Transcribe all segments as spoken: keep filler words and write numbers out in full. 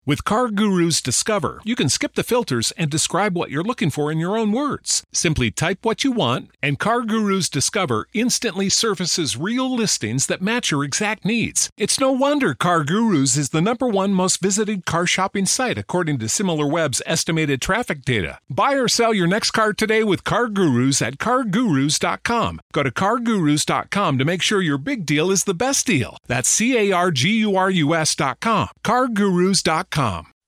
With CarGurus Discover, you can skip the filters and describe what you're looking for in your own words. Simply type what you want, and CarGurus Discover instantly surfaces real listings that match your exact needs. It's no wonder CarGurus is the number one most visited car shopping site according to SimilarWeb's estimated traffic data. Buy or sell your next car today with CarGurus at car gurus dot com. Go to car gurus dot com to make sure your big deal is the best deal. That's C A R G U R U S dot com. car gurus dot com.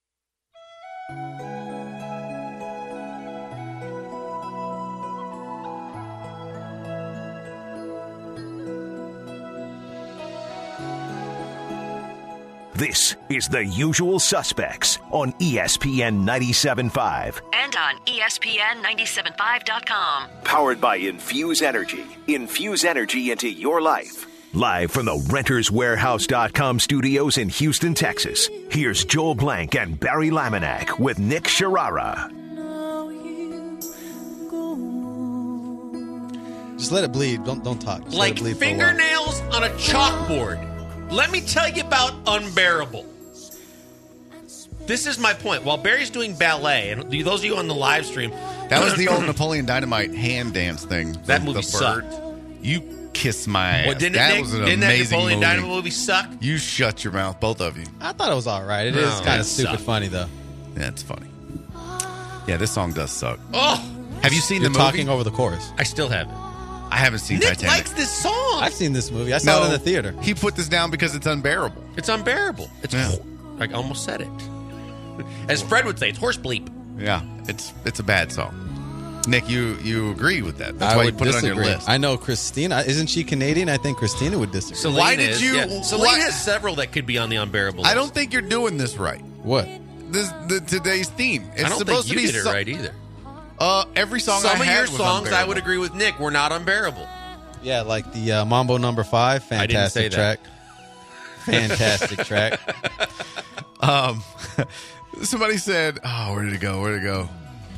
This is The Usual Suspects on E S P N ninety-seven point five. And on E S P N ninety-seven point five dot com. Powered by Infuse Energy. Infuse energy into your life. Live from the Renters Warehouse dot com studios in Houston, Texas, here's Joel Blank and Barry Laminack with Nick Sharara. Just let it bleed. Don't don't talk. Just like let it bleed fingernails on a chalkboard. Let me tell you about Unbearable. This is my point. While Barry's doing ballet, and those of you on the live stream, that was the old Napoleon Dynamite hand dance thing. That the, movie the sucked. You kiss my ass. Well, didn't that it, was an didn't amazing that Napoleon movie. Dynamite movie suck? You shut your mouth, both of you. I thought it was all right. It No, is kind it of stupid sucked. funny, though. Yeah, it's funny. Yeah, this song does suck. Oh, have you seen You're the movie? talking over the chorus. I still haven't. I haven't seen Nick Titanic. likes this song. I've seen this movie. I saw no, it in the theater. He put this down because it's unbearable. It's unbearable. It's Yeah. I almost said it. As Fred would say, it's horse bleep. Yeah, it's it's a bad song. Nick, you you agree with that? That's I why you would put disagree. it on your list. I know Christina. Isn't she Canadian? I think Christina would disagree. Celine Why did is, you- yeah. Celine why- has several that could be on the unbearable list. I don't think you're doing this right. What? This the today's theme. It's I don't supposed think you to be did it so- right either. Uh, every song Some I of had your was songs, I unbearable. would agree with Nick, were not unbearable. Yeah, like the uh, Mambo Number Five. I didn't say Fantastic that. track. Fantastic track. Um, somebody said, "Oh, where did it go? Where did it go?"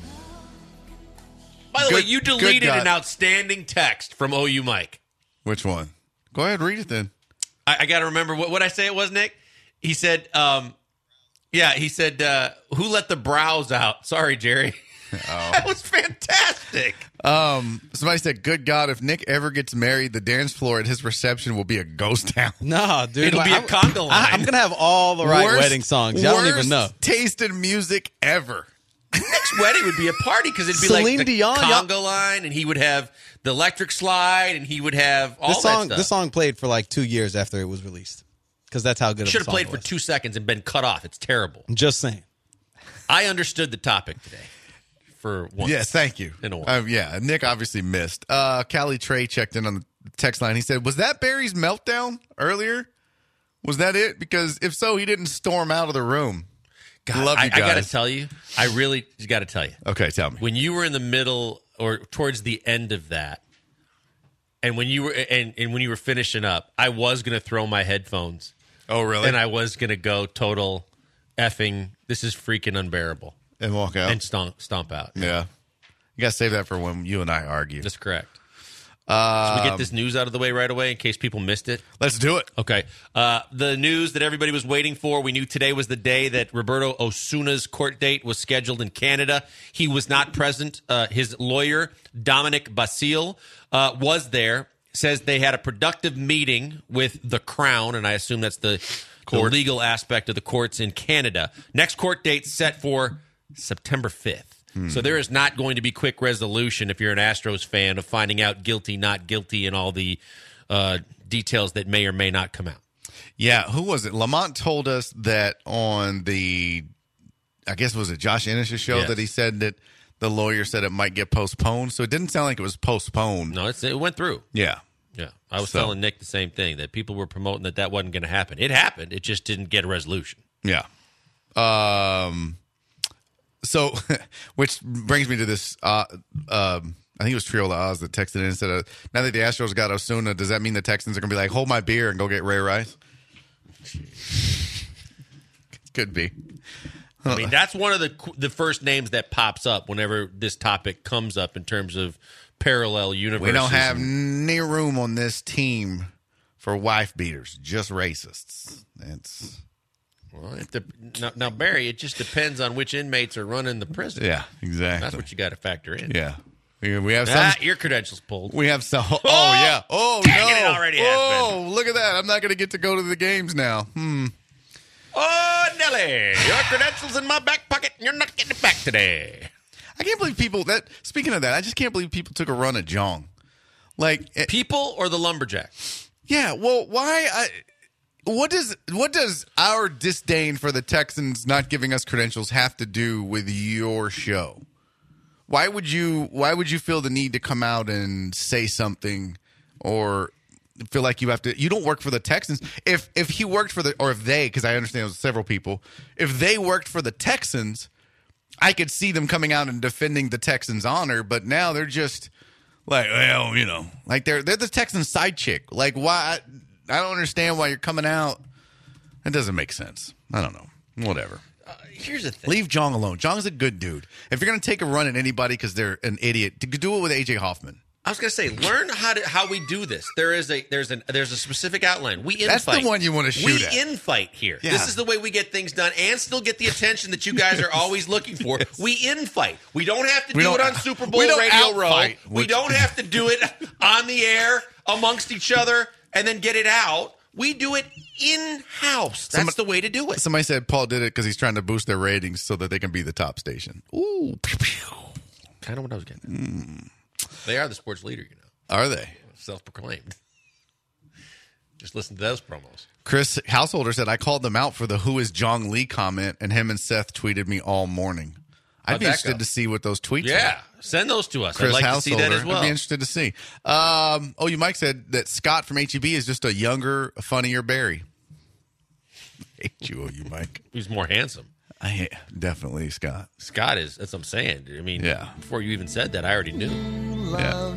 By the Good- way, you good deleted God. an outstanding text from O U Mike. Which one? Go ahead, read it then. I, I got to remember what what I say it was, Nick. He said, um, "Yeah." He said, uh, "Who let the brows out?" Sorry, Jerry. Oh. That was fantastic. Um, somebody said, "Good God, if Nick ever gets married, the dance floor at his reception will be a ghost town." No, dude. It'll be a I'm- conga line. I, I'm gonna have all the right Worst- wedding songs. Y'all don't even worst know. taste in music ever. Next wedding would be a party because it'd be Celine like the Dion, y'all- conga line, and he would have the electric slide, and he would have all This song, that stuff. this song played for like two years after it was released, because that's how good. Should of a have song played it for was. two seconds and been cut off. It's terrible. I'm just saying. I understood the topic today. For once. Yes, thank you. In a while. Uh, yeah, Nick obviously missed. Uh, Callie Trey checked in on the text line. He said, "Was that Barry's meltdown earlier? Was that it? Because if so, he didn't storm out of the room." God, Love you I, guys. I got to tell you, I really got to tell you. Okay, tell me. When you were in the middle or towards the end of that, and when you were and, and when you were finishing up, I was going to throw my headphones. Oh, really? And I was going to go total effing. This is freaking unbearable. And walk out. And stomp, stomp out. Yeah. You got to save that for when you and I argue. That's correct. Uh, Should we get this news out of the way right away in case people missed it? Let's do it. Okay. Uh, the news that everybody was waiting for. We knew today was the day that Roberto Osuna's court date was scheduled in Canada. He was not present. Uh, his lawyer, Dominic Basile, uh, was there. Says they had a productive meeting with the Crown, and I assume that's the, the legal aspect of the courts in Canada. Next court date set for September fifth. Hmm. So there is not going to be quick resolution if you're an Astros fan of finding out guilty, not guilty, and all the uh, details that may or may not come out. Yeah, who was it? Lamont told us that on the, I guess was it Josh Innish's show Yes. that he said that the lawyer said it might get postponed. So it didn't sound like it was postponed. No, it's, it went through. Yeah. Yeah. I was So- telling Nick the same thing, that people were promoting that that wasn't going to happen. It happened. It just didn't get a resolution. Yeah. Um. So, which brings me to this. Uh, um, I think it was Triola Oz that texted in and said, uh, "Now that the Astros got Osuna, does that mean the Texans are going to be like, hold my beer and go get Ray Rice?" Could be. I mean, that's one of the the first names that pops up whenever this topic comes up in terms of parallel universes. We don't have any room on this team for wife beaters, just racists. It's Well, if the, now, now, Barry, it just depends on which inmates are running the prison. Yeah, exactly. That's what you got to factor in. Yeah. We, we have some. Ah, your credentials pulled. We have some. Oh, oh yeah. Oh, dang no. It, it already has oh, been. Look at that. I'm not going to get to go to the games now. Hmm. Oh, Nelly, your credentials in my back pocket, and you're not getting it back today. I can't believe people that. Speaking of that, I just can't believe people took a run at Jong. Like it, people or the lumberjack. Yeah. Well, why? I, what does what does our disdain for the Texans not giving us credentials have to do with your show? Why would you? Why would you feel the need to come out and say something, or feel like you have to? You don't work for the Texans. If if he worked for the, or if they, because I understand it was several people. If they worked for the Texans, I could see them coming out and defending the Texans' honor. But now they're just like, well, you know, like they're they're the Texans' side chick. Like, why? I don't understand why you're coming out. It doesn't make sense. I don't know. Whatever. Uh, here's the thing. Leave Jong alone. Jong's a good dude. If you're going to take a run at anybody because they're an idiot, do it with A J Hoffman. I was going to say, learn how to how we do this. There is a there's an there's a specific outline. We infight. That's the one you want to shoot we at. We infight here. Yeah. This is the way we get things done and still get the attention that you guys are always looking for. Yes. We infight. We don't have to we do it on Super Bowl Radio outfight, Row. Which, we don't have to do it on the air amongst each other and then get it out. We do it in-house. That's somebody, the way to do it. Somebody said Paul did it because he's trying to boost their ratings so that they can be the top station. Ooh. Pew, pew. Kind of what I was getting at. Mm. They are the sports leader, you know. Are they? Self-proclaimed. Just listen to those promos. Chris Householder said, I called them out for the Who is Jong Lee comment, and him and Seth tweeted me all morning. I'd How'd be interested go? to see what those tweets yeah. are. Yeah, send those to us. Chris I'd like Householder. to see that as well. I'd be interested to see. Um, oh, you Mike said that Scott from H E B is just a younger, funnier Barry. Hate you, oh, you Mike. He's more handsome. I definitely Scott. Scott is. That's what I'm saying. I mean, yeah. Before you even said that, I already knew. Yeah.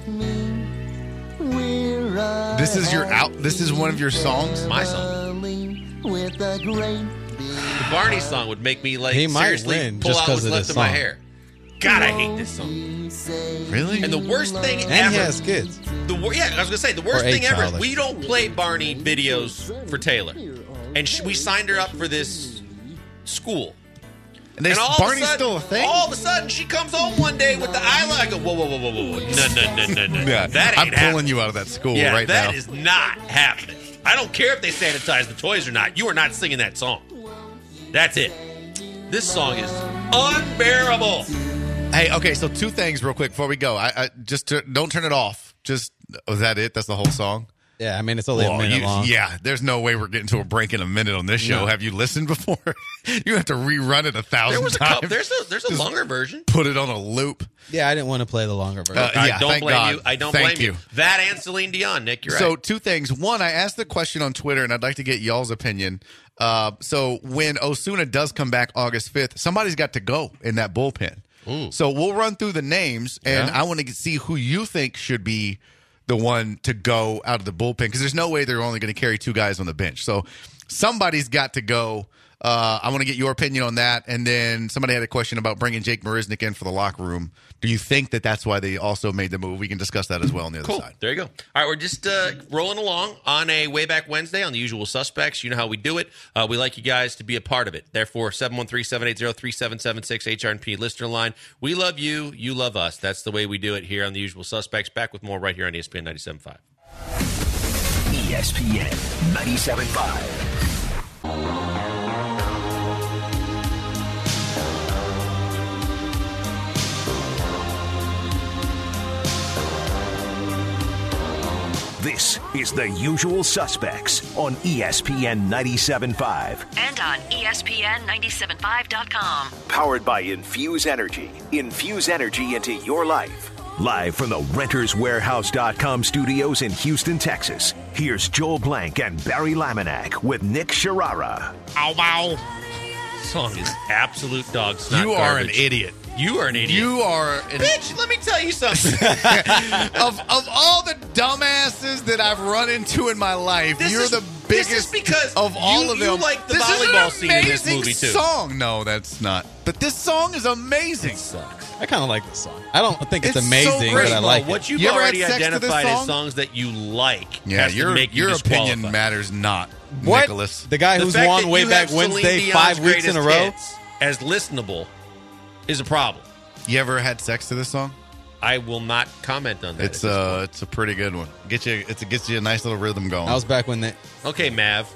This is your out. This is one of your songs. My song. With a great the Barney song would make me like he might seriously win pull just out what's of left this of my song. hair. God, I hate this song. Really? And the worst thing and ever. he has kids. The wor- yeah, I was gonna say the worst Or thing ever. eight Is we don't play Barney videos for Taylor, and she, we signed her up for this school. And, and all Barney's of a sudden, still a thing? All of a sudden, she comes home one day with the eyeliner. I go, whoa, whoa, whoa, whoa, whoa, whoa, no, no, no, no, no. Yeah, that ain't I'm pulling happening. you out of that school yeah, right that now. That is not happening. I don't care if they sanitize the toys or not. You are not singing that song. That's it. This song is unbearable. Hey, okay, so two things real quick before we go. I, I just to, don't turn it off. Just was that it? That's the whole song. Yeah, I mean it's only Well, a minute you, long. Yeah, there's no way we're getting to a break in a minute on this show. No. Have you listened before? You have to rerun it a thousand There was a times. couple. There's a there's a Just longer version. Put it on a loop. Yeah, I didn't want to play the longer version. Uh, I yeah, don't thank blame God. you. I don't Thank blame you. you. That and Celine Dion, Nick. You're So right. two things. One, I asked the question on Twitter, and I'd like to get y'all's opinion. Uh, so when Osuna does come back August fifth, somebody's got to go in that bullpen. Ooh. So we'll run through the names, and Yeah. I want to see who you think should be the one to go out of the bullpen, because there's no way they're only going to carry two guys on the bench. So somebody's got to go. Uh, I want to get your opinion on that. And then somebody had a question about bringing Jake Marisnick in for the locker room. Do you think that that's why they also made the move? We can discuss that as well on the other Cool. side. There you go. All right, we're just uh, rolling along on a Way Back Wednesday on the usual suspects. You know how we do it. Uh, we like you guys to be a part of it. Therefore, seven one three, seven eight zero, three seven seven six, H R N P listener line. We love you. You love us. That's the way we do it here on the usual suspects. Back with more right here on E S P N ninety-seven point five. E S P N ninety-seven point five. This is The Usual Suspects on E S P N ninety-seven point five. And on E S P N ninety-seven point five dot com. Powered by Infuse Energy. Infuse energy into your life. Live from the Renters Warehouse dot com studios in Houston, Texas. Here's Joel Blank and Barry Laminack with Nick Sharara. Ow, wow. This song is absolute dog snot You are garbage. an idiot. You are an idiot. You are an Bitch, let me tell you something. of of all the dumbasses that I've run into in my life, This you're is- the biggest This is because of all you, of them. you like the this volleyball is an scene in this amazing movie, too. song. No, that's not. But this song is amazing. Sucks. I kind of like this song. I don't think it's, It's so amazing, great. but I Well, like what it. you've You ever already had sex to this identified as song? songs that you like Yeah, has your to make you your opinion disqualified. matters not, What? Nicholas. The guy The who's fact won that way you back have Celine Wednesday Dion's five weeks in a greatest row. hits as listenable is a problem. You ever had sex to this song? I will not comment on that. It's at this uh, it's a pretty good one. Get you, it's, it gets you a nice little rhythm going. I was back when they. point. Okay, Mav.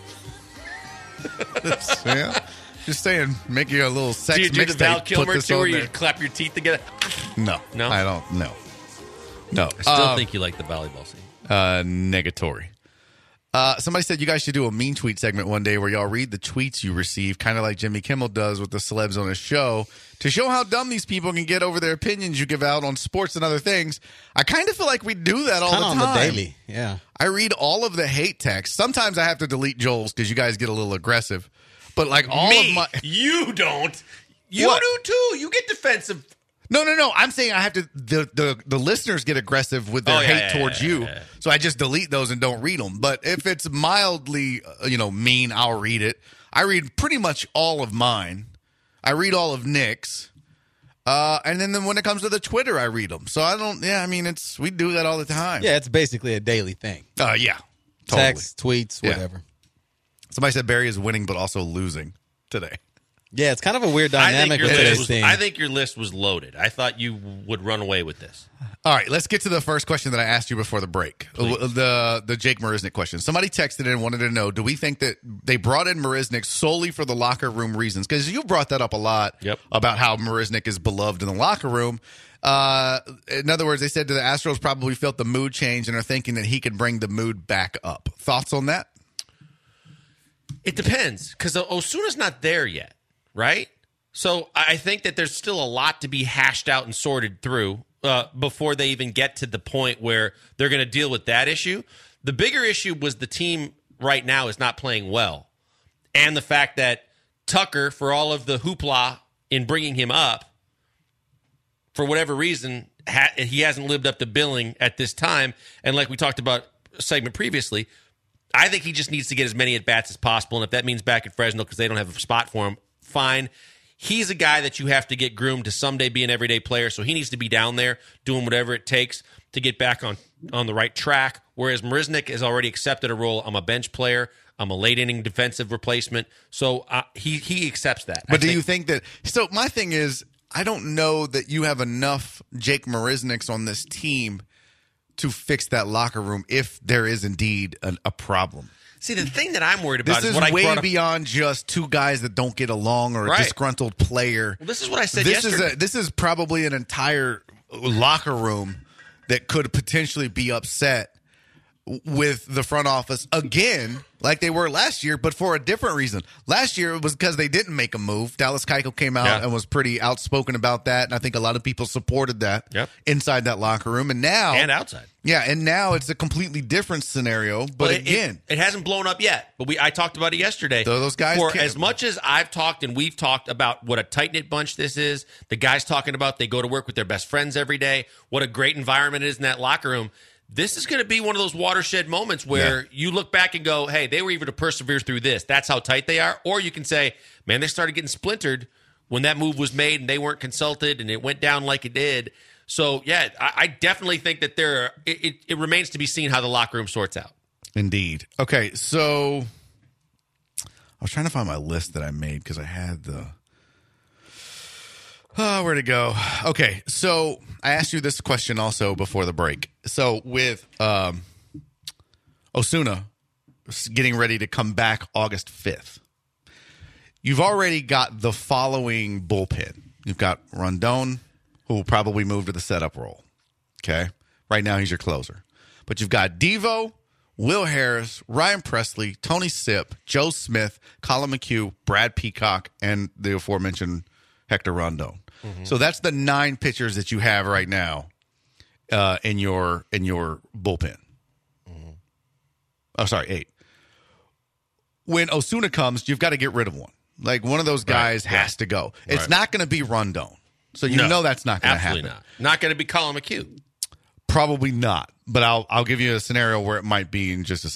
yeah. Just saying, make you a little sex Do you do the mixtape. Val Put Kilmer this too, on where you there. clap your teeth together? No, No? I don't. No, no. I still Uh, think you like the volleyball scene. Uh, negatory. Uh, somebody said you guys should do a mean tweet segment one day where y'all read the tweets you receive, kind of like Jimmy Kimmel does with the celebs on his show, to show how dumb these people can get over their opinions you give out on sports and other things. I kind of feel like we do that all Kind the of time. on the daily. Yeah. I read all of the hate texts. Sometimes I have to delete Joel's because you guys get a little aggressive. But like all Me, of my you don't. You What? do too. You get defensive. No, no, no. I'm saying I have to. The the, the listeners get aggressive with their Oh, yeah, hate yeah, towards yeah, you, yeah, yeah. so I just delete those and don't read them. But if it's mildly, uh, you know, mean, I'll read it. I read pretty much all of mine. I read all of Nick's, uh, and then, then when it comes to the Twitter, I read them. So I don't. Yeah, I mean, it's we do that all the time. Yeah, it's basically a daily thing. Uh, yeah. Totally. Text, tweets, Yeah. whatever. Somebody said Barry is winning, but also losing today. Yeah, it's kind of a weird I dynamic think, your with list today's was, thing. I think your list was loaded. I thought you would run away with this. All right, let's get to the first question that I asked you before the break. The the Jake Marisnick question. Somebody texted in and wanted to know, do we think that they brought in Marisnick solely for the locker room reasons? Because you brought that up a lot Yep. about how Marisnick is beloved in the locker room. Uh, in other words, they said that the Astros probably felt the mood change and are thinking that he could bring the mood back up. Thoughts on that? It depends, because Osuna's not there yet, right? So I think that there's still a lot to be hashed out and sorted through uh, before they even get to the point where they're going to deal with that issue. The bigger issue was the team right now is not playing well. And the fact that Tucker, for all of the hoopla in bringing him up, for whatever reason, ha- he hasn't lived up to billing at this time. And like we talked about a segment previously, I think he just needs to get as many at-bats as possible. And if that means back at Fresno because they don't have a spot for him, fine. He's a guy that you have to get groomed to someday be an everyday player, so he needs to be down there doing whatever it takes to get back on, on the right track, whereas Marisnick has already accepted a role. I'm a bench player. I'm a late-inning defensive replacement. So uh, he, he accepts that. But I do think- you think that – so my thing is, I don't know that you have enough Jake Marisnicks on this team to fix that locker room if there is indeed an, a problem. See, the thing that I'm worried about This is, is what I way brought up. beyond just two guys that don't get along or a Right. disgruntled player. Well, this is what I said This yesterday. is a, this is probably an entire locker room that could potentially be upset with the front office again, like they were last year, but for a different reason. Last year it was because they didn't make a move. Dallas Keuchel came out Yeah. and was pretty outspoken about that, and I think a lot of people supported that Yep. inside that locker room. And now, and outside. yeah, and now it's a completely different scenario. But Well, it- again, it, it hasn't blown up yet. But we I talked about it yesterday. Though those guys for can't- as much as I've talked and we've talked about what a tight knit bunch this is, the guys talking about they go to work with their best friends every day. What a great environment it is in that locker room. This is going to be one of those watershed moments where Yeah. you look back and go, "Hey, they were able to persevere through this. That's how tight they are." Or you can say, "Man, they started getting splintered when that move was made and they weren't consulted and it went down like it did." So, yeah, I, I definitely think that there. It, it, it remains to be seen how the locker room sorts out. indeed. Okay, so I was trying to find my list that I made because I had the. Oh, where'd it go? Okay, so I asked you this question also before the break. So with um, Osuna getting ready to come back August fifth, you've already got the following bullpen. You've got Rondon, who will probably move to the setup role. Okay, right now he's your closer. But you've got Devo, Will Harris, Ryan Presley, Tony Sipp, Joe Smith, Colin McHugh, Brad Peacock, and the aforementioned Hector Rondon. Mm-hmm. So that's the nine pitchers that you have right now uh, in your in your bullpen. Mm-hmm. Oh, sorry, eight. When Osuna comes, you've got to get rid of one. Like one of those guys right, has right. to go. It's Right. not going to be Rondon. So you No, know that's not going to happen. Absolutely not. Not going to be Colin McHugh. Probably not. But I'll I'll give you a scenario where it might be in just a second.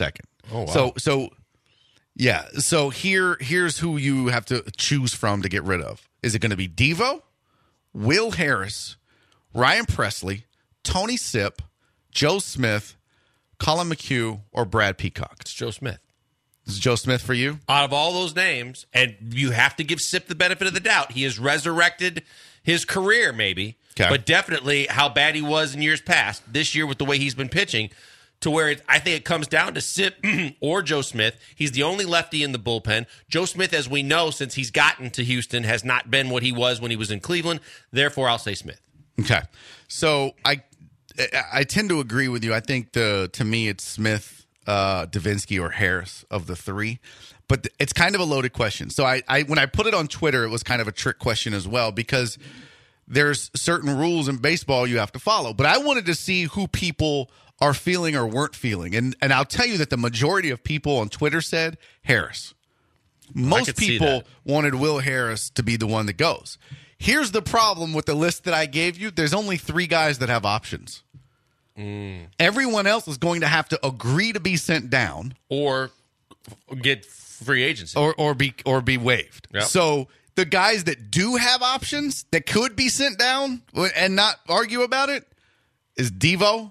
Oh, wow. So, so yeah. So here, here's who you have to choose from to get rid of. Is it going to be Devo, Will Harris, Ryan Presley, Tony Sipp, Joe Smith, Colin McHugh, or Brad Peacock? It's Joe Smith. This is Joe Smith for you? Out of all those names, and you have to give Sipp the benefit of the doubt. He has resurrected his career, maybe, okay. but definitely how bad he was in years past. This year, with the way he's been pitching, to where it, I think it comes down to Sipp or Joe Smith. He's the only lefty in the bullpen. Joe Smith, as we know, since he's gotten to Houston, has not been what he was when he was in Cleveland. Therefore, I'll say Smith. Okay. So I I tend to agree with you. I think the to me it's Smith, uh, Davinsky, or Harris of the three. But th- it's kind of a loaded question. So I, I when I put it on Twitter, it was kind of a trick question as well because there's certain rules in baseball you have to follow. But I wanted to see who people are feeling or weren't feeling. And and I'll tell you that the majority of people on Twitter said Harris. Most people wanted Will Harris to be the one that goes. Here's the problem with the list that I gave you. There's only three guys that have options. Mm. Everyone else is going to have to agree to be sent down. Or get free agency. Or or be or be waived. Yep. So the guys that do have options that could be sent down and not argue about it is Devo,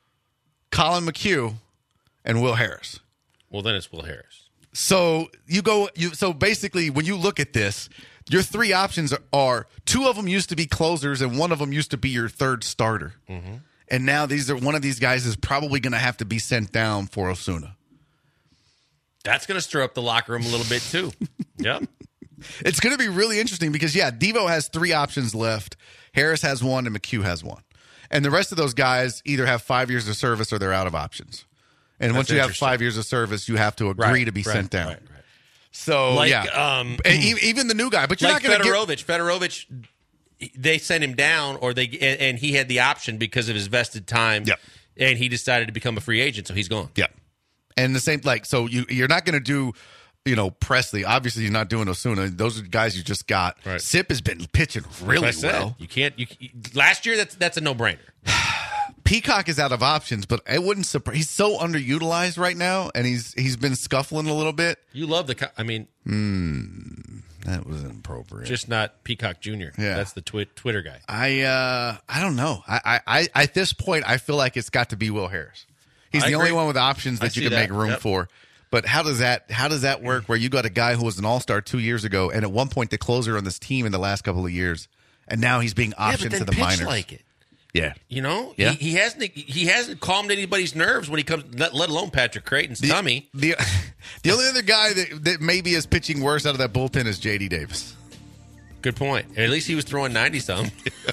Colin McHugh, and Will Harris. Well, then it's Will Harris. So you go. You so basically, when you look at this, your three options are, are two of them used to be closers, and one of them used to be your third starter. Mm-hmm. And now these are one of these guys is probably going to have to be sent down for Osuna. That's going to stir up the locker room a little bit too. Yep. It's going to be really interesting because yeah, Devo has three options left. Harris has one, and McHugh has one. And the rest of those guys either have five years of service or they're out of options. And That's once you have five years of service, you have to agree right, to be right, sent down. Right, right. So, like, yeah. Um, and even the new guy. But you're like not going to get... Fedorovich, Fedorovich, they sent him down, or they and, and he had the option because of his vested time. Yep. And he decided to become a free agent, so he's gone. Yeah. And the same, like, so you, you're not going to do, you know, Presley. Obviously, you're not doing Osuna. Those are guys you just got. Right. Sipp has been pitching really well. You can't, you, last year, that's that's a no-brainer. Peacock is out of options, but it wouldn't surprise. He's so underutilized right now, and he's he's been scuffling a little bit. You love the, I mean, mm, that was inappropriate. Just not Peacock Junior Yeah, that's the twi- Twitter guy. I uh, I don't know. I, I, I at this point, I feel like it's got to be Will Harris. He's I the agree. only one with options that I you can see make that. room Yep. for. But how does that how does that work? Where you got a guy who was an all-star two years ago, and at one point the closer on this team in the last couple of years, and now he's being yeah, optioned but then to the pitch minors. like it. Yeah, You know, Yeah. he, he hasn't he hasn't calmed anybody's nerves when he comes, let, let alone Patrick Creighton's the, tummy. The the only other guy that that maybe is pitching worse out of that bullpen is J D Davis. Good point. And at least he was throwing ninety some.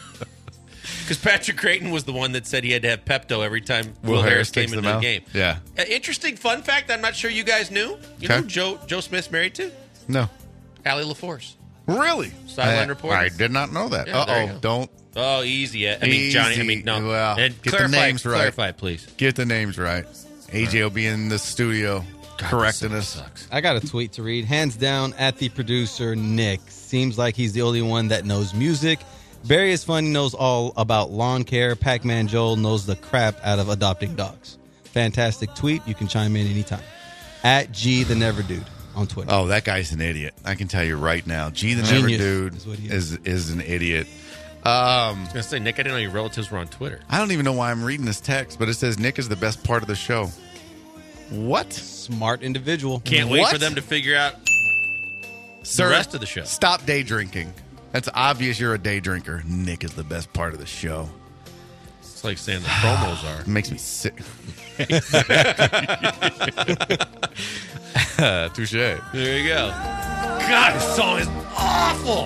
Because Patrick Creighton was the one that said he had to have Pepto every time Will, Will Harris, Harris came takes into them the out? game. Yeah. Uh, interesting fun fact. I'm not sure you guys knew. You Okay. know who Joe Joe Smith's married to? No, Allie LaForce. really? Sideline I, reporter. I did not know that. Yeah, there you Uh go. oh, don't Oh, easy. I mean, Johnny. I mean, no. Easy. Well, and get the clarify, names right. Clarify, please. get the names right. A J will be in the studio correcting this us. sucks. I got a tweet to read. Hands down at the producer, Nick. Seems like he's the only one that knows music. Barry is funny, knows all about lawn care. Pac-Man Joel knows the crap out of adopting dogs. Fantastic tweet. You can chime in anytime. At G the Never Dude on Twitter. Oh, that guy's an idiot. I can tell you right now. G the Genius Never Dude is what he is. is. is an idiot. Um, I was going to say, Nick, I didn't know your relatives were on Twitter. I don't even know why I'm reading this text, but it says Nick is the best part of the show. What? Smart individual. Can't wait What? for them to figure out Sir, the rest of the show. Stop day drinking. That's obvious you're a day drinker. Nick is the best part of the show. It's like saying the promos are. It makes me sick. Touche. There you go. God, this song is awful.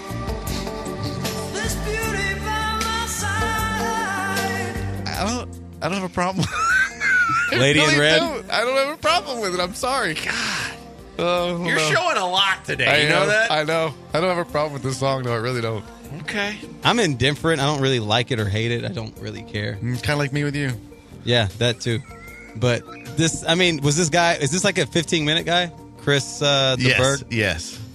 I don't. I don't have a problem. I Lady in really Red? don't. I don't have a problem with it. I'm sorry. God. Oh, You're no. showing a lot today. I you know am. that? I know. I don't have a problem with this song, though. I really don't. Okay. I'm indifferent. I don't really like it or hate it. I don't really care. It's kind of like me with you. Yeah, that too. But this, I mean, was this guy, is this like a fifteen minute guy? Chris uh, the yes. Bird? Yes.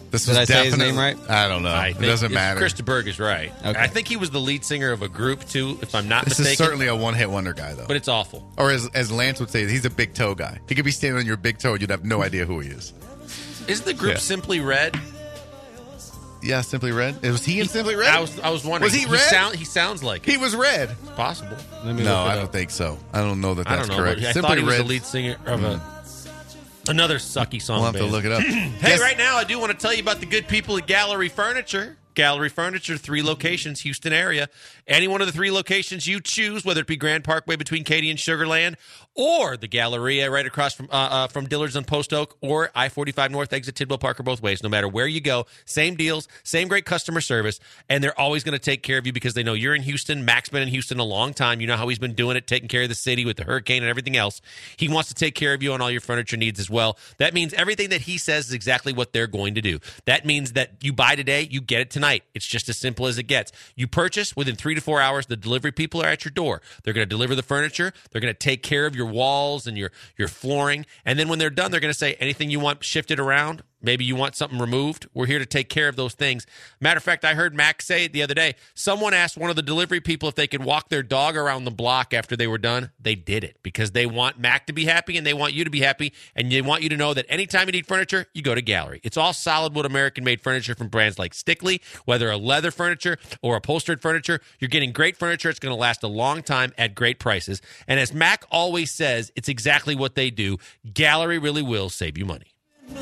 This Did was I say his definitely- name right? I don't know. I It think doesn't it's- matter. Krista Berg is right. Okay. I think he was the lead singer of a group too, if I'm not This mistaken. is certainly a one-hit wonder guy, though. but it's awful. Or as, as Lance would say, he's a big toe guy. He could be standing on your big toe and you'd have no idea who he is. Is the group Yeah. Simply Red? Yeah, Simply Red. Was he in Simply Red? I was I was wondering. Was he red? Sound, he sounds like it. He was red. It's possible. Let me No, look it I up. don't think so. I don't know that I that's don't know. correct. But I Simply thought he was Red. the lead singer of a another sucky song. We'll have band. to look it up. Hey, Yes. right now I do want to tell you about the good people at Gallery Furniture. Gallery Furniture, three locations, Houston area. Any one of the three locations you choose, whether it be Grand Parkway between Katy and Sugar Land, or the Galleria right across from uh, uh, from Dillard's on Post Oak, or I forty-five North exit Tidwell Parker, both ways. No matter where you go, same deals, same great customer service, and they're always going to take care of you because they know you're in Houston. Mac's been in Houston a long time. You know how he's been doing it, taking care of the city with the hurricane and everything else. He wants to take care of you on all your furniture needs as well. That means everything that he says is exactly what they're going to do. That means that you buy today, you get it tonight. It's just as simple as it gets. You purchase within three to four hours. The delivery people are at your door. They're going to deliver the furniture. They're going to take care of your walls and your your flooring. And then when they're done, they're going to say anything you want shifted around. Maybe you want something removed. We're here to take care of those things. Matter of fact, I heard Mac say it the other day. Someone asked one of the delivery people if they could walk their dog around the block after they were done. They did it because they want Mac to be happy and they want you to be happy. And they want you to know that anytime you need furniture, you go to Gallery. It's all solid wood American-made furniture from brands like Stickley, whether a leather furniture or upholstered furniture. You're getting great furniture. It's going to last a long time at great prices. And as Mac always says, it's exactly what they do. Gallery really will save you money.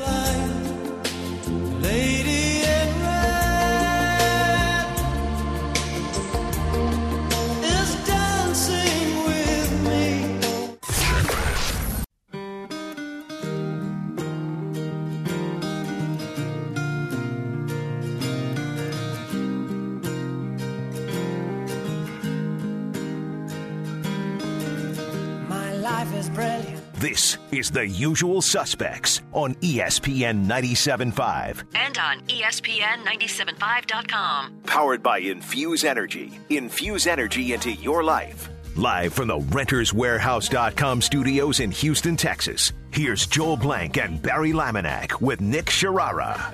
Lady in red is dancing with me. My life is brilliant. This is The Usual Suspects on E S P N ninety-seven point five. And on E S P N ninety-seven point five dot com. Powered by Infuse Energy. Infuse energy into your life. Live from the Renters Warehouse dot com studios in Houston, Texas. Here's Joel Blank and Barry Laminack with Nick Sharara.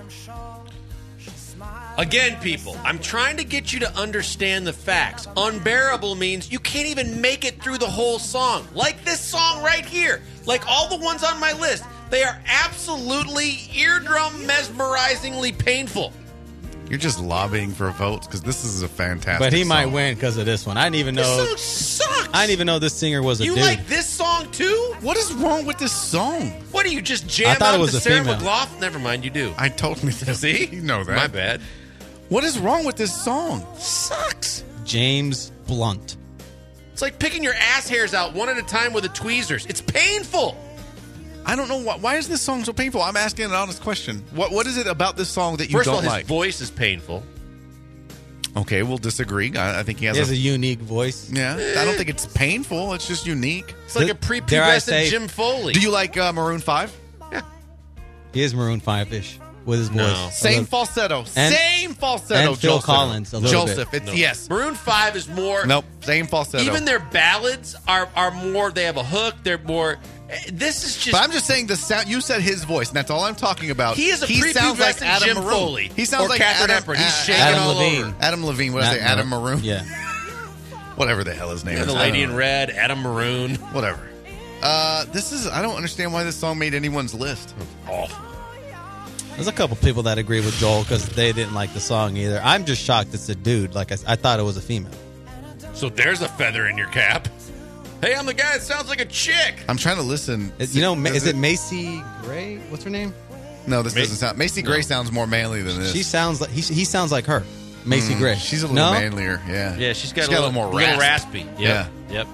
Again, people, I'm trying to get you to understand the facts. Unbearable means you can't even make it through the whole song. Like this song right here. Like all the ones on my list. They are absolutely eardrum mesmerizingly painful. You're just lobbying for votes because this is a fantastic But he might song. win because of this one. I didn't even know. This song sucks. I didn't even know this singer was a You dude. like this song too? What is wrong with this song? What do you just jam I thought out it was to a Sarah female. McLaughlin? Never mind, you do. I totally do. See? You know that. My bad. What is wrong with this song? Sucks. James Blunt. It's like picking your ass hairs out one at a time with the tweezers. It's painful. I don't know why. Why is this song so painful? I'm asking an honest question. What What is it about this song that you First of don't all, his like? voice is painful. Okay, we'll disagree. I, I think he has, He has a, a unique voice. Yeah, I don't think it's painful. It's just unique. It's like Th- a dare I prepubescent say- Jim Foley. Do you like uh, Maroon five? He is Maroon five-ish with his voice. No. A Same little- falsetto. And- same falsetto. and Phil Joseph. Collins, a little Joseph. bit. It's, No. Yes. Maroon five is more. Nope. Same falsetto. Even their ballads are, are more. They have a hook. They're more. This is just. But I'm just saying the sound. You said his voice, and that's all I'm talking about. He is a sounds like prepubescent Adam Jim Maroon. Foley. He sounds or like Catherine Adam, Hepburn. He's uh, shaking Adam all Levine. over. Adam Levine. What did I Not say? Adam Maroon. Maroon. Yeah. Whatever the hell his name And is. the I lady don't in know. red, Adam Maroon. Whatever. Uh, this is. I don't understand why this song made anyone's list. Awful. There's a couple people that agree with Joel because they didn't like the song either. I'm just shocked it's a dude. Like I, I thought it was a female. So there's a feather in your cap. Hey, I'm the guy that sounds like a chick. I'm trying to listen. It- you know, Ma- Is is it Macy Gray? What's her name? No, this Ma- doesn't sound. Macy Gray sounds more manly than this. She sounds like he, he sounds like her, Macy Mm, Gray. She's a little no? manlier. Yeah. Yeah, she's got, She's a, got little, a little more little rasp. raspy. Yep. Yeah. Yep.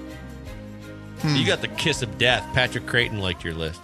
You got the kiss of death. Patrick Creighton liked your list.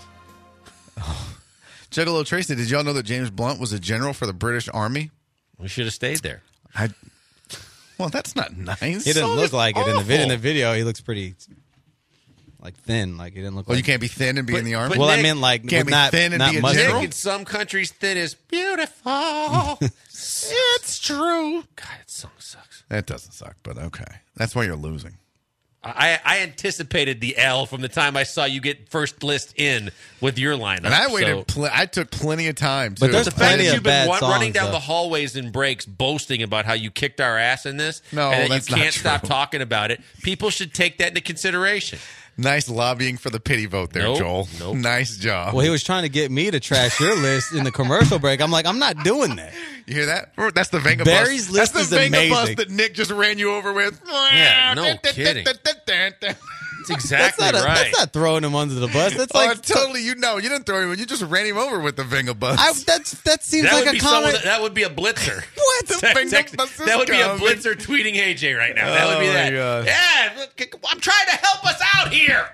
Juggalo Tracy, did y'all know that James Blunt was a general for the British Army? We should have stayed there. I. Well, that's not nice. He didn't Song look is like it in the video. In the awful. video, he looks pretty like thin. Like he didn't look. Well, like, you can't be thin and be But- in the army. but Well, I Nick, meant like can't with be not thin and not be a muscular. general? Nick, in some countries, thin is beautiful. It's true. God, that song sucks. That doesn't suck, but okay. That's why you're losing. I, I anticipated the L from the time I saw you get first list in with your lineup. And I waited. So, Pl- I took plenty of time. But too. there's the fact plenty that of you've been bad run- running songs, down though. the hallways in breaks boasting about how you kicked our ass in this, No, and that that's you not can't stop true. talking about it, people should take that into consideration. Nice lobbying for the pity vote there, Nope, Joel. nope. Nice job. Well, he was trying to get me to trash your list in the commercial break. I'm like, I'm not doing that. You hear that? That's the Venga Barry's bus. list That's is the Venga bus amazing. that Nick just ran you over with. Yeah, no kidding. That's exactly That's not, a, right. that's not throwing him under the bus. That's Oh, like totally. You know, you didn't throw him. You just ran him over with the Venga bus. I, that's that seems that like would a be someone comment. that, that would be a blitzer. What? The Text- Venga text- bus is that would be a coming. blitzer tweeting A J right now. That would be Oh, that. my gosh. Yeah, look, I'm trying to help us out here.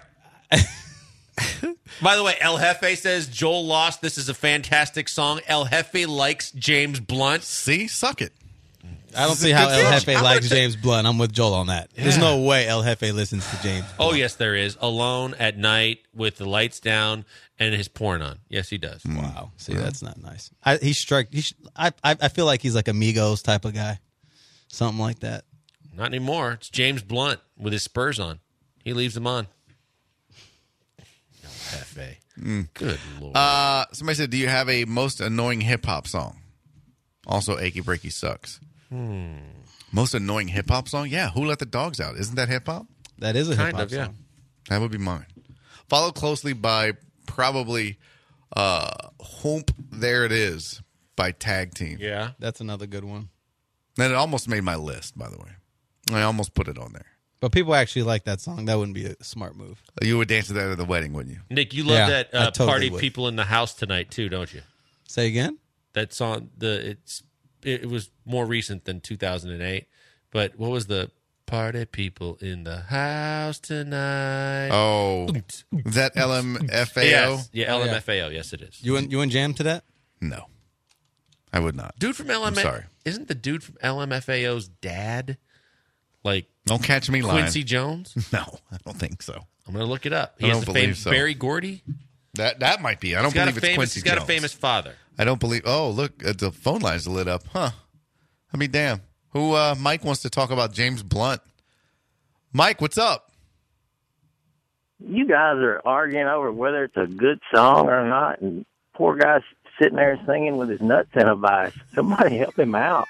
By the way, El Jefe says Joel lost. This is a fantastic song. El Jefe likes James Blunt. See, suck it. I don't This is see a how good El song. Jefe I'm likes gonna say- James Blunt. I'm with Joel on that. There's no way El Jefe listens to James. Oh, yes, there is. Alone at night with the lights down and his porn on. Yes, he does. Wow. See, that's not nice. I, he struck. He sh- I, I I feel like he's like a Migos type of guy, something like that. Not anymore. It's James Blunt with his Spurs on. He leaves them on. El Jefe. Good Lord. Uh, somebody said, "Do you have a most annoying hip hop song?" Also, "Achy Breaky Sucks." Hmm. Most annoying hip hop song? Yeah, "Who Let the Dogs Out"? Isn't that hip hop? That is a Kind hip hop of, yeah. song. That would be mine. Followed closely by probably uh, "Hoomp There It Is" by Tag Team. Yeah. That's another good one. And it almost made my list, by the way. I almost put it on there. But people actually like that song. That wouldn't be a smart move. You would dance to that at the wedding, wouldn't you? Nick, you love Yeah, that I uh, totally Party would. People in the House Tonight, too, don't you? Say again? That song, the it's it, it was more recent than two thousand eight. But what was the Party People in the House Tonight? Oh, is that L M F A O? Yes. Yeah, Oh, L yeah. M F A O. Yes, it is. You wouldn't, you wouldn't jam to that? No, I would not. Dude from L M F A O. I'm sorry. Isn't the dude from L M F A O's dad like Don't catch me lying. Quincy Jones? No, I don't think so. I'm going to look it up. He I has don't the believe famous so. Barry Gordy. That that might be. I don't He's got, a believe it's famous, Quincy he's got a Jones. famous father. I don't believe. Oh, look, uh, the phone lines lit up. Huh? I mean, damn. Who? Uh, Mike wants to talk about James Blunt. Mike, what's up? You guys are arguing over whether it's a good song or not, and poor guy's sitting there singing with his nuts in a vice. Somebody help him out.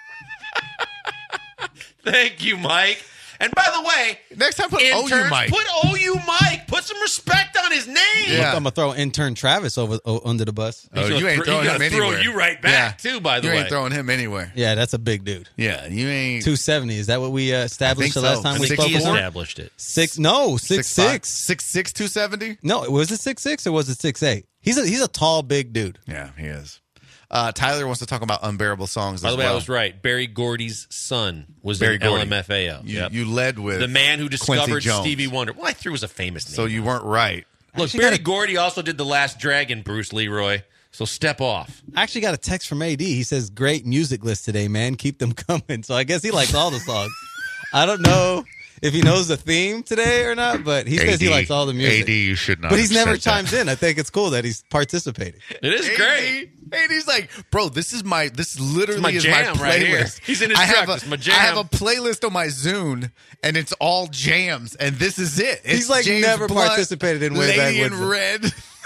Thank you, Mike. And by the way, Next time, put interns, O U Mike. put O U Mike. Put some respect on his name. Yeah. I'm going to throw intern Travis over o- under the bus. Oh, He's you gonna ain't throw- throwing he him gonna throw anywhere. you right back, too, by the you way. ain't throwing him anywhere. Yeah, that's a big dude. Yeah, you ain't. two seventy. Is that what we uh, established think the last so. time I we think spoke he before? established it. Six? No, six six. Six six two seventy. No, was it six six or was it six eight? He's a he's a tall, big dude. Yeah, he is. Uh, Tyler wants to talk about unbearable songs. By as the way, well. I was right. Barry Gordy's son was Barry in Gordy. L M F A O. You, Yep. you led with the man who Quincy discovered Jones. Stevie Wonder. Well, I threw as a famous name. So you weren't right. Look, Actually Barry got a- Gordy also did The Last Dragon, Bruce Leroy. So step off. I actually got a text from A D. He says, "Great music list today, man. Keep them coming." So I guess he likes all the songs. I don't know if he knows the theme today or not, but he says he likes all the music. A D, you should not. But he's have never said that. chimes in. I think it's cool that he's participating. It is great. A D's like, bro, this is my, this literally my is jam my right here. playlist. He's in his I truck. have a, It's my jam. I have a playlist on my Zune, and it's all jams, and this is it. It's He's, like, James never Blunt, participated in Way Back Lady in Woodson. Red.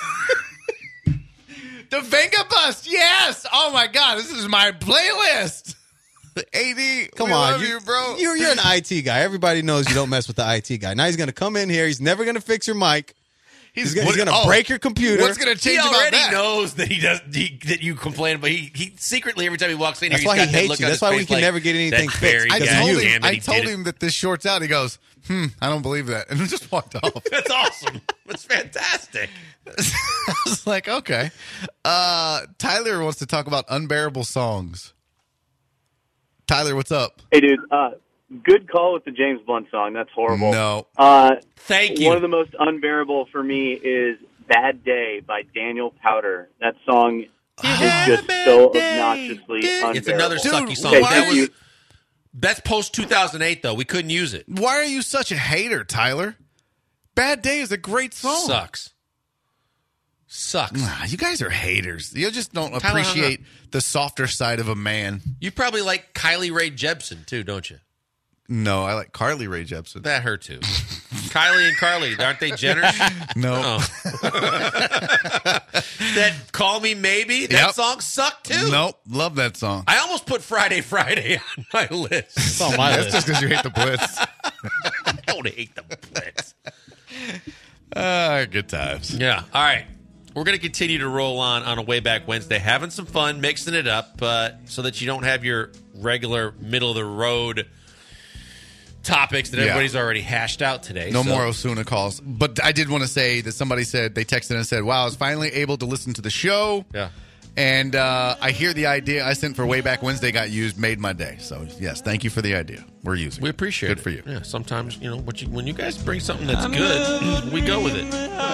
The Venga Bus, yes. Oh my God, this is my playlist. A D, Come we on, love you, bro. You're you're an I T guy. Everybody knows you don't mess with the I T guy. Now he's gonna come in here. He's never gonna fix your mic. He's, gonna, he's what- gonna oh, break your computer. What's gonna He change about already that? knows that he does he, that you complain, but he, he secretly every time he walks in That's here, why he's he got that hates look you. on That's his why we face can like, never get anything that fixed. Barry I guy, told damn him. it, I he told did it. him that this short's out. He goes, "Hmm, I don't believe that," and just walked off. That's awesome. That's fantastic. I was like, okay. Uh, Tyler wants to talk about unbearable songs. Tyler, what's up? Hey, dude. Uh, good call with the James Blunt song. That's horrible. No. Uh, Thank you. One of the most unbearable for me is "Bad Day" by Daniel Powder. That song is just so obnoxiously unbearable. It's another Dude, sucky song. why That thank was, you. that's post two thousand eight though. We couldn't use it. Why are you such a hater, Tyler? Bad Day is a great song. Sucks. Sucks. Nah, you guys are haters. You just don't Tyler hung appreciate the softer side of a man. You probably like Kylie Rae Jepsen too, don't you? No, I like Carly Rae Jepsen. That her too. Kylie and Carly, aren't they Jenners? No. Oh. That Call Me Maybe, that Yep. song sucked too. Nope. Love that song. I almost put Friday Friday on my list. It's on my That's list. just because you hate the Blitz. I don't hate the Blitz. Ah, good times. Yeah. All right. We're going to continue to roll on on a Way Back Wednesday, having some fun, mixing it up uh, so that you don't have your regular middle of the road topics that Yeah. everybody's already hashed out today. No So- more Osuna calls. But I did want to say that somebody said, they texted and said, wow, I was finally able to listen to the show. Yeah. And uh, I hear the idea I sent for Way Back Wednesday got used, made my day. So, yes, thank you for the idea. We're using We it. appreciate Good it. for you. Yeah, sometimes, you know, what you, when you guys bring something that's good, we go with it.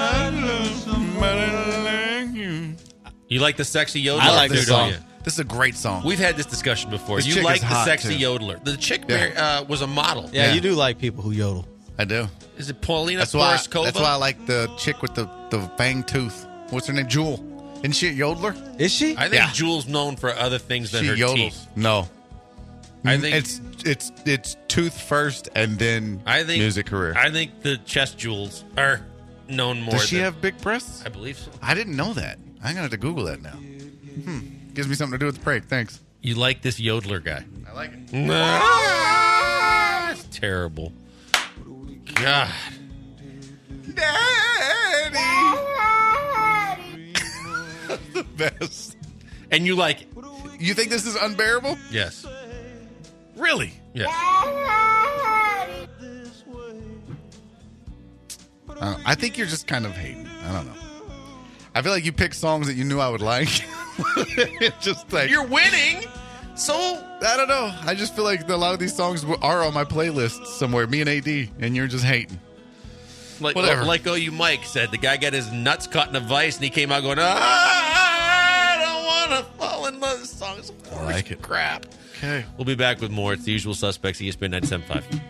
You like the sexy yodeler? I like too, this don't song. you? This is a great song. We've had this discussion before. This you chick like is the hot, sexy too. yodeler. The chick Yeah. uh, was a model. Yeah, Yeah. you do like people who yodel. I do. Is it Paulina That's why, Poroskova? that's why I like the chick with the, the fang tooth. What's her name? Jewel. Isn't she a yodeler? Is she? I think Yeah. Jewel's known for other things than She her yodels. teeth. No. I think It's it's it's tooth first and then I think music career. I think the chest jewels are known more. Does she than, have big breasts? I believe so. I didn't know that. I'm gonna have to Google that now. Hmm. Gives me something to do with the break. Thanks. You like this yodeler guy? I like it. That's terrible. God. Daddy. The best. And you like it? You think this is unbearable? Yes. Really? Yes. Uh, I think you're just kind of hating. I don't know. I feel like you picked songs that you knew I would like. It's just like You're winning. So I don't know. I just feel like a lot of these songs are on my playlist somewhere. Me and A D, and you're just hating. like Whatever. like oh you Mike said, the guy got his nuts caught in a vice and he came out going, ah, I don't want to fall in love. This song's I like it. crap. Okay. We'll be back with more. It's The Usual Suspects, E S P N ninety-seven point five.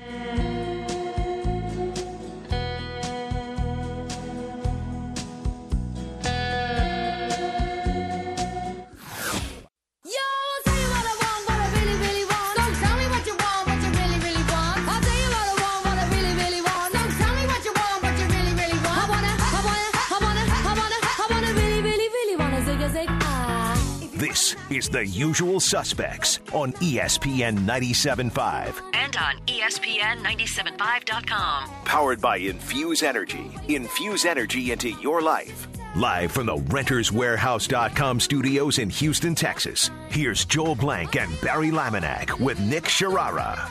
This is The Usual Suspects on E S P N ninety-seven point five. And on E S P N ninety-seven point five dot com. Powered by Infuse Energy. Infuse energy into your life. Live from the Renters Warehouse dot com studios in Houston, Texas. Here's Joel Blank and Barry Laminack with Nick Sharara.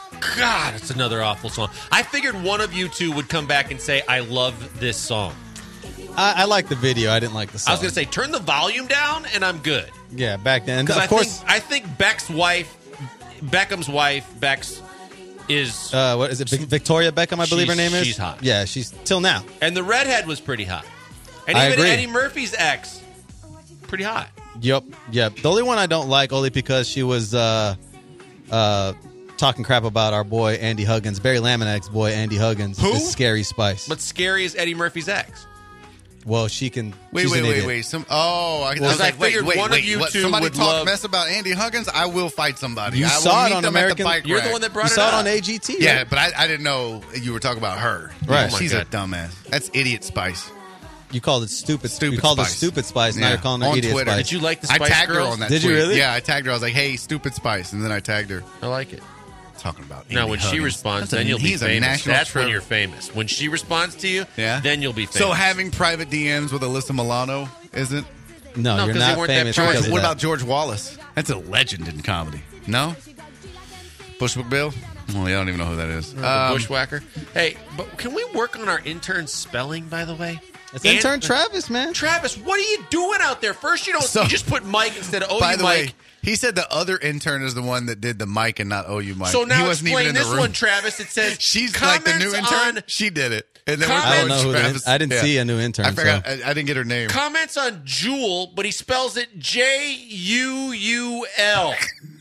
God, it's another awful song. I figured one of you two would come back and say, I love this song. I, I like the video. I didn't like the song. I was going to say, turn the volume down and I'm good. yeah, back then. Because Of I course, think, I think Beck's wife, Beckham's wife, Beck's is, uh, what is it? Vic- Victoria Beckham, I believe her She's- name is. she's hot. Yeah, she's till now. and the redhead was pretty hot. And I even agree. Eddie Murphy's ex, pretty hot. Yep, yep. The only one I don't like, only because she was uh, uh, talking crap about our boy Andy Huggins, Barry Laminack's boy Andy Huggins. Who? Is Scary Spice. But scary as Eddie Murphy's ex. well, she can. Wait, she's wait, an wait, idiot. wait. Some oh, I, I Well, was I like, wait, figured wait, one of wait. you what, two somebody would talk love- mess about Andy Huggins. I will fight somebody. You I saw will it meet on them at the American- bike You're the rack. one that brought You it saw up. it on A G T. Yeah, right? but I, I didn't know you were talking about her. Right. Oh my She's God. a dumbass. That's idiot Spice. You called it stupid. Stupid You called her Spice. Stupid Spice. Now Yeah. you're calling her On idiot Twitter. Spice. Did you like the I Spice tagged Girls? her on that Did you tweet. really? Yeah, I tagged her. I was like, hey, Stupid Spice. And then I tagged her. I like it. Talking about Now, Andy when she Huggins. responds, That's a- then you'll be he's a famous. national That's when treasure. you're famous. When she responds to you, Yeah. then you'll be famous. So having private D Ms with Alyssa Milano isn't? no, No, you're 'cause they not weren't that famous private. because of What that. about George Wallace? That's a legend in comedy. No? Bushwick Bill? Well, yeah, I don't even know who that is. the Um, bushwhacker. Hey, but can we work on our intern spelling, by the way? It's And- intern Travis, man. Travis, what are you doing out there? First, you don't So- you just put Mike instead of oh by you the Mike. way, he said the other intern is the one that did the mic and not O U Mike. So now he wasn't explain even in this the room. one, Travis. It says She's like the new comments intern. on- She did it. And then Comments- we're I don't know who Travis. that is. I didn't see a new intern, I forgot. so- I, I didn't get her name. Comments on Jewel, but he spells it J U U L.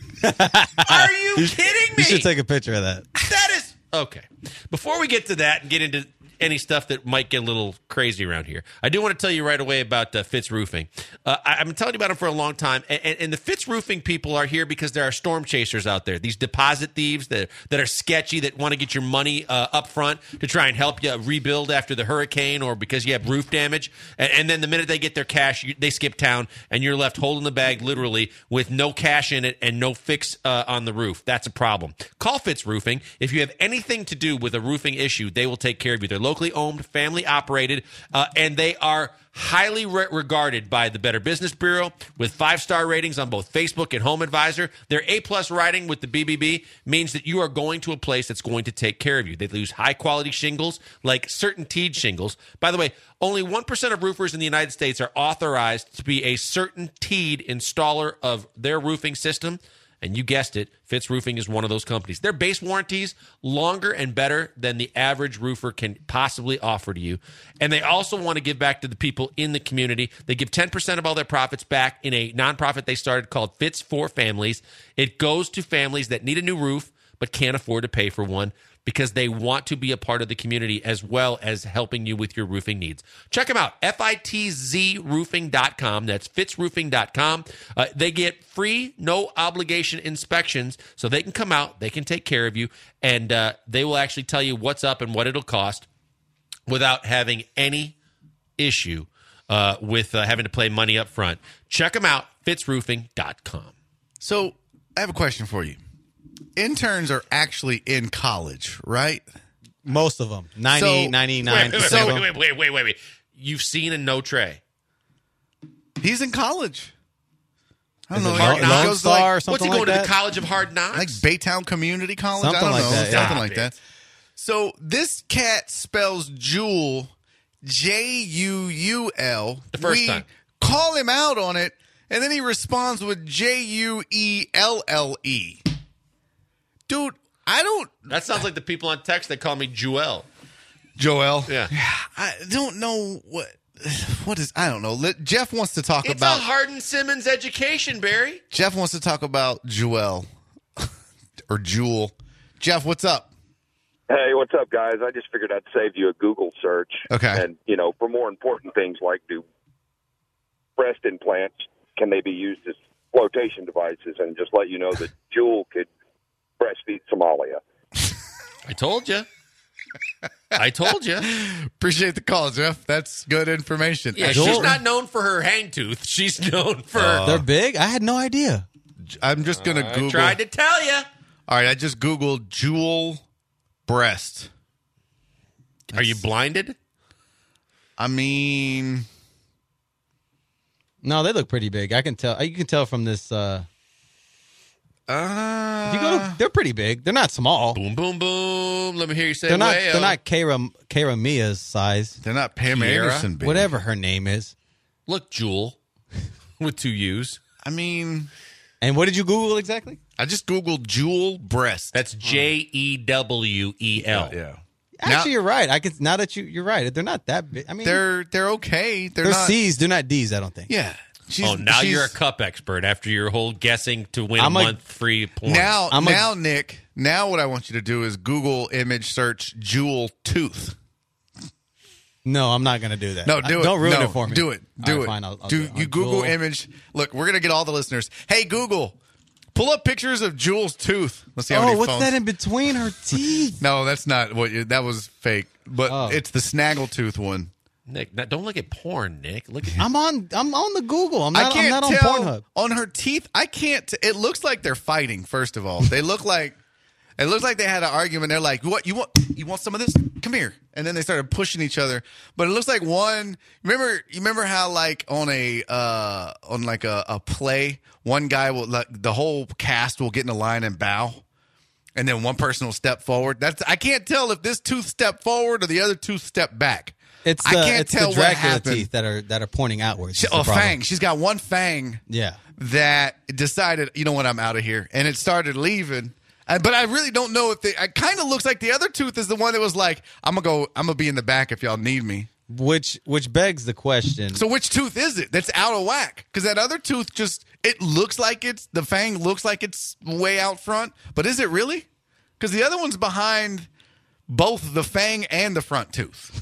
Are you kidding me? You should take a picture of that. That is okay. Before we get to that and get into any stuff that might get a little crazy around here. I do want to tell you right away about uh, Fitz Roofing. Uh, I, I've been telling you about them for a long time, and, and, and the Fitz Roofing people are here because there are storm chasers out there, these deposit thieves that, that are sketchy, that want to get your money uh, up front to try and help you rebuild after the hurricane or because you have roof damage. And, and then the minute they get their cash, you, they skip town, and you're left holding the bag literally with no cash in it and no fix uh, on the roof. That's a problem. Call Fitz Roofing. If you have anything to do with a roofing issue, they will take care of you. They're locally owned, family operated, uh, and they are highly re- regarded by the Better Business Bureau with five-star ratings on both Facebook and Home Advisor. Their A-plus rating with the B B B means that you are going to a place that's going to take care of you. They use high-quality shingles like CertainTeed shingles. By the way, only one percent of roofers in the United States are authorized to be a CertainTeed installer of their roofing system. And you guessed it, Fitz Roofing is one of those companies. Their base warranties longer and better than the average roofer can possibly offer to you. And they also want to give back to the people in the community. They give ten percent of all their profits back in a nonprofit they started called Fitz for Families. It goes to families that need a new roof but can't afford to pay for one, because they want to be a part of the community as well as helping you with your roofing needs. Check them out, F I T Z roofing dot com. That's fitz roofing dot com. Uh, they get free, no-obligation inspections, so they can come out, they can take care of you, and uh, they will actually tell you what's up and what it'll cost without having any issue uh, with uh, having to pay money up front. Check them out, fitz roofing dot com. So I have a question for you. Interns are actually in college, right? Most of them. ninety, So- ninety-nine Wait, wait, percent wait, of wait, them. wait, wait, wait, wait. You've seen a no tray. He's in college. I Is don't it know. Lone- He Lone goes to, Star or like, something What's he like going to that? the College of Hard Knocks? like Baytown Community College? Something I don't like know. that, yeah. Something like Stop that. So this cat spells Jewel, J U U L. The first we time. call him out on it, and then he responds with J U E L L E. Dude, I don't... That sounds like the people on text that call me Jewel. Joel. Yeah. I don't know what... What is... I don't know. Let- Jeff wants to talk It's about... a Hardin Simmons education, Barry. Jeff wants to talk about Joel. Or Jewel. Jeff, what's up? Hey, what's up, guys? I just figured I'd save you a Google search. Okay. And, you know, for more important things like do breast implants, can they be used as flotation devices? And just let you know that Jewel could breastfeed Somalia. I told you. I told you. Appreciate the call, Jeff. That's good information. Yeah, Actually, she's not known for her hangtooth. She's known for. They're big? I had no idea. I'm just going to I Google. tried to tell you. All right, I just Googled Jewel breast. Are you blinded? I mean, No, they look pretty big. I can tell. You can tell from this. Uh, uh, if you go to, they're pretty big. They're not small. Boom, boom, boom. Let me hear you say They're not. wayo. They're not Kara, Kara Mia's size. they're not Pam Kiera? Anderson big. Whatever her name is. Look, Jewel with two U's. I mean, And what did you Google exactly? I just Googled Jewel breast. That's J E W E L. yeah. Actually, Now- you're right. I can now that you you're right. They're not that big. I mean, They're they're okay. They're, they're not. C's. They're not D's. I don't think. Yeah. She's, Oh, now she's- you're a cup expert after your whole guessing to win I'm a a- month free porn. Now, I'm a- now, Nick. Now, what I want you to do is Google image search Jewel tooth. No, I'm not going to do that. No, do I- it. Don't ruin No, it for me. Do it. Do All right, it. Fine. I'll, I'll do do it. you On Google Jewel. image? Look, we're gonna get all the listeners. Hey, Google, pull up pictures of Jewel's tooth. Let's see how Oh, many what's phones. that in between her teeth? No, that's not what. You, that was fake. But Oh. it's the snaggletooth one. Nick, now, don't look at porn, Nick. Look at I'm on. I'm on the Google. I'm I not. I'm can't not on tell Pornhub. on her teeth. I can't. T- it looks like they're fighting. First of all, they look like it looks like they had an argument. They're like, "What you want? You want some of this? Come here!" And then they started pushing each other. But it looks like one. Remember? You remember how like on a uh, on like a, a play, one guy will like the whole cast will get in a line and bow, and then one person will step forward. That's I can't tell if this tooth stepped forward or the other tooth stepped back. It's I the, can't it's tell the what Dracula happened. teeth that are that are pointing outwards. She, is the a problem. fang. She's got one fang Yeah. that decided, you know what, I'm out of here, and it started leaving. Uh, but I really don't know if they. It kind of looks like the other tooth is the one that was like, "I'm gonna go. I'm gonna be in the back if y'all need me." Which which begs the question. So which tooth is it that's out of whack? Because that other tooth just it looks like it's the fang looks like it's way out front, but is it really? Because the other one's behind both the fang and the front tooth.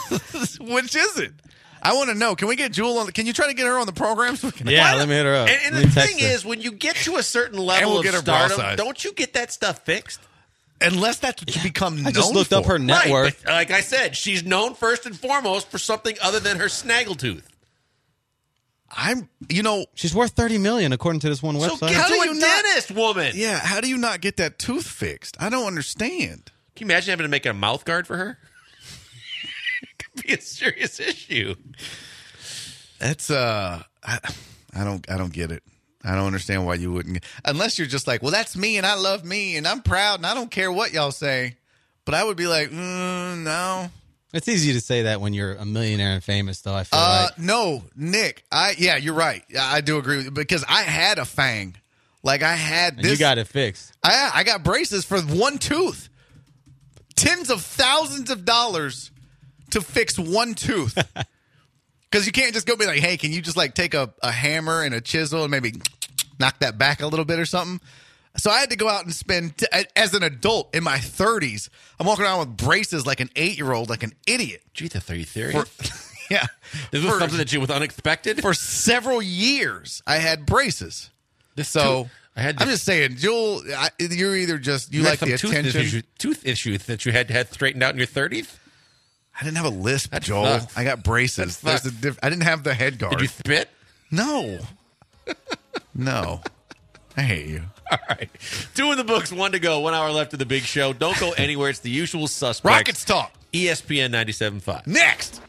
Which is it? I want to know. Can we get Jewel on? The, can you try to get her on the program? So we can Yeah, let me hit her up. And, and Let the me text thing her. is, when you get to a certain And level we'll of get her bra stardom, size. don't you get that stuff fixed? Unless that's what you become known I just looked for. up her net Right, worth. but like I said, she's known first and foremost for something other than her snaggletooth. I'm, you know, She's worth thirty million dollars according to this one So website. get How to do a you not- dentist, woman. yeah. How do you not get that tooth fixed? I don't understand. Can you imagine having to make a mouth guard for her? It could be a serious issue. That's uh, I, I don't, I don't get it. I don't understand why you wouldn't, unless you're just like, well, that's me and I love me and I'm proud and I don't care what y'all say. But I would be like, mm, no. It's easy to say that when you're a millionaire and famous, though, I feel Uh, like. no, Nick. I yeah, you're right. I I do agree with you because I had a fang. Like I had And this. you got it fixed. I I got braces for one tooth. Tens of thousands of dollars to fix one tooth. Because you can't just go be like, hey, can you just like take a, a hammer and a chisel and maybe knock that back a little bit or something? So I had to go out and spend, t- as an adult in my thirties, I'm walking around with braces like an eight-year-old, like an idiot. Gee, the thirty theory. For, yeah. This was For- something that you was unexpected. For several years, I had braces. This So tooth- I had I'm this- just saying, Jewel, I, you're either just, you, You had like some the tooth attention. issue, tooth issue that you had had straightened out in your thirties. I didn't have a lisp, That's Joel. fucked. I got braces. That's There's a fucked. diff- I didn't have the head guard. Did you spit? No. No. I hate you. All right. Two in the books, one to go, one hour left of the big show. Don't go anywhere. It's the usual suspects. Rockets talk. E S P N ninety-seven point five. Next.